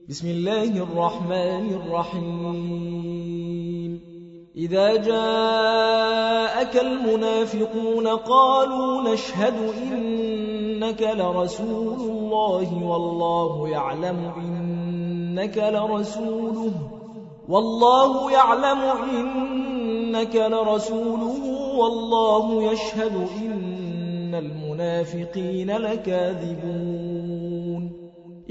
بسم الله الرحمن الرحيم إذا جاءك المنافقون قالوا نشهد إنك لرسول الله والله يعلم إنك لرسوله والله يشهد إن المنافقين لكاذبون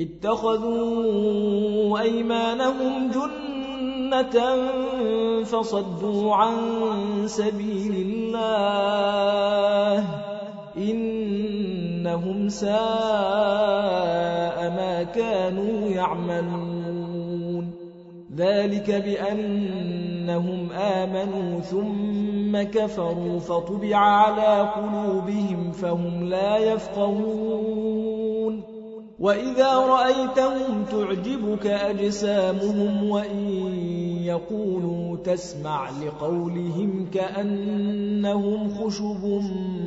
اتخذوا أيمانهم جنة فصدوا عن سبيل الله إنهم ساء ما كانوا يعملون ذلك بأنهم آمنوا ثم كفروا فطبع على قلوبهم فهم لا يفقهون وإذا رأيتهم تعجبك أجسامهم وإن يقولوا تسمع لقولهم كأنهم خشب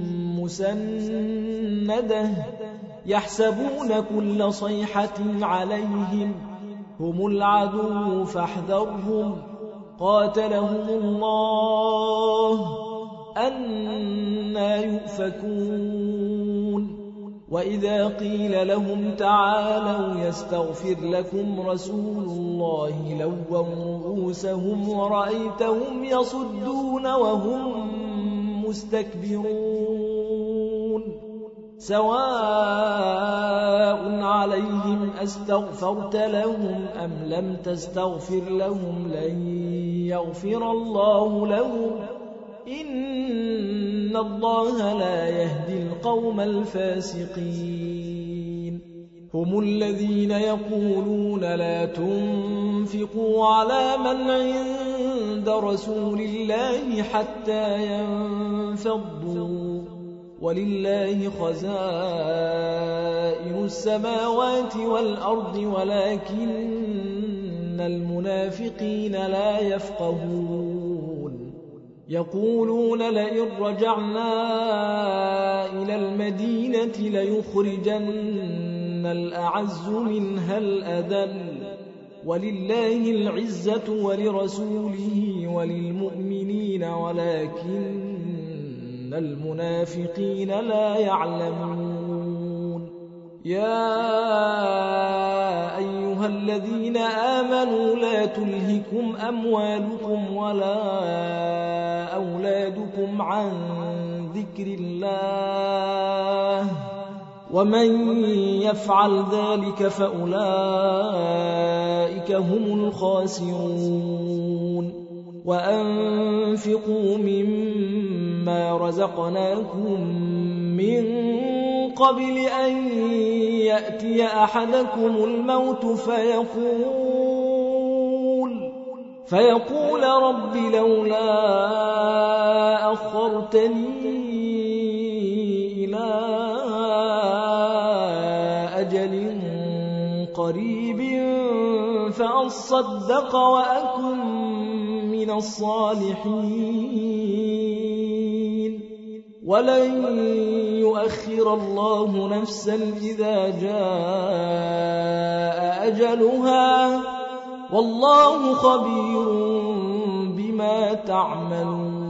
مسندة يحسبون كل صيحة عليهم هم العدو فاحذرهم قاتلهم الله أنى يؤفكون وإذا قيل لهم تعالوا يستغفر لكم رسول الله لووا رؤوسهم ورأيتهم يصدون وهم مستكبرون سواء عليهم أستغفرت لهم أم لم تستغفر لهم لن يغفر الله لهم إن الله لا يهدي القوم الفاسقين هم الذين يقولون لا تنفقوا على من عند رسول الله حتى ينفضوا ولله خزائن السماوات والأرض ولكن المنافقين لا يفقهون يقولون لئن رجعنا إلى المدينة ليخرجن الأعز منها الأذل ولله العزة ولرسوله وللمؤمنين ولكن المنافقين لا يعلمون يا أيها الذين آمنوا لا تلهكم أموالكم ولا أولادكم عن ذكر الله ومن يفعل ذلك فأولئك هم الخاسرون وأنفقوا مما رزقناكم من قبل أن يأتي أحدكم الموت فيقول رب لولا أخرتني إلى أجل قريب فأصدق وأكن من الصالحين ولن يؤخر الله نفسا إذا جاء أجلها والله خبير بما تعملون